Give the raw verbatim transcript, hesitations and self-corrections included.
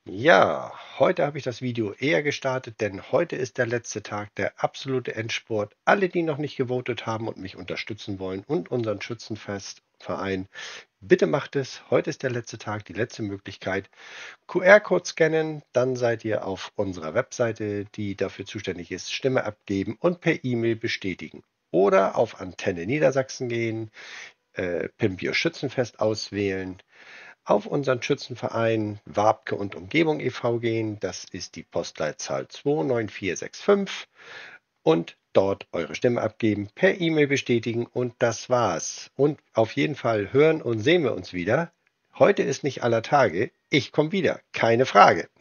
Ja, heute habe ich das Video eher gestartet, denn heute ist der letzte Tag, der absolute Endspurt. Alle, die noch nicht gewotet haben und mich unterstützen wollen und unseren Schützenfestverein, bitte macht es. Heute ist der letzte Tag, die letzte Möglichkeit. Q R-Code scannen, dann seid ihr auf unserer Webseite, die dafür zuständig ist, Stimme abgeben und per E-Mail bestätigen. Oder auf Antenne Niedersachsen gehen, äh, Pimbio Schützenfest auswählen, auf unseren Schützenverein Wabke und Umgebung e V gehen. Das ist die Postleitzahl zwei neun vier sechs fünf und dort eure Stimme abgeben, per E-Mail bestätigen und das war's. Und auf jeden Fall hören und sehen wir uns wieder. Heute ist nicht aller Tage. Ich komme wieder, keine Frage.